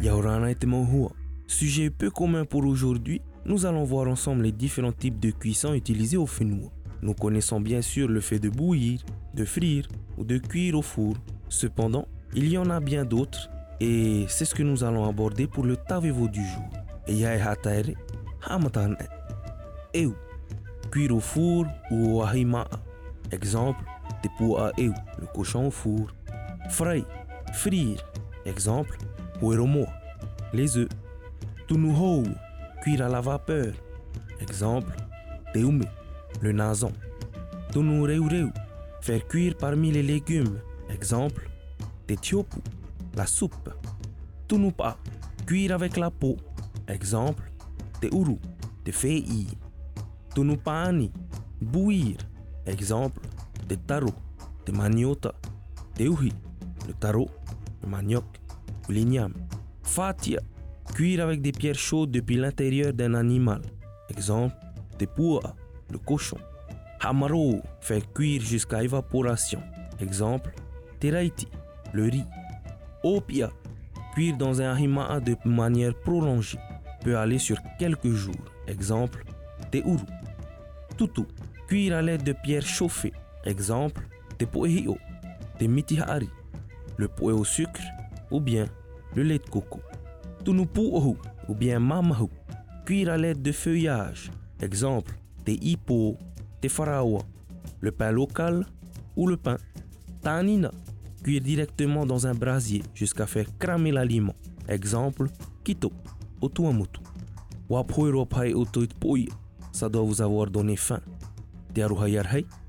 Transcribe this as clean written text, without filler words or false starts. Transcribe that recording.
Yaorana et Mohua. Sujet peu commun pour aujourd'hui, nous allons voir ensemble les différents types de cuisson utilisés au fenouil. Nous connaissons bien sûr le fait de bouillir, de frire ou de cuire au four. Cependant, il y en a bien d'autres et c'est ce que nous allons aborder pour le tavevo du jour. Cuire au four ou au ahima. Exemple, te pua eu, le cochon au four. Fry, frire. Exemple, hueromoa, les œufs. Tunuhou, cuire à la vapeur. Exemple, teume, le nason. Tunureureu, faire cuire parmi les légumes. Exemple, te tiopu, la soupe. Tunupa, cuire avec la peau. Exemple, te uru, te fei. Tunupani, bouillir. Exemple, te taro, te maniota. Te uhi, le taro, le manioc ou l'igname. Fatia, cuire avec des pierres chaudes depuis l'intérieur d'un animal. Exemple, te pua, le cochon. Hamaro, faire cuire jusqu'à évaporation. Exemple, te raiti, le riz. Opia, cuire dans un ahima de manière prolongée, peut aller sur quelques jours. Exemple, te uru. Tutu, cuire à l'aide de pierres chauffées. Exemple, te poehio, te mitihari, le poe au sucre ou bien le lait de coco. Tunupuohu ou bien mamahu, cuire à l'aide de feuillage. Exemple, te hippo, te farawa, le pain local ou le pain. Tanina, cuire directement dans un brasier jusqu'à faire cramer l'aliment. Exemple, kito, otuamutu. Waphoiropai otoit poi, ça doit vous avoir donné faim. Te aruhayarhei.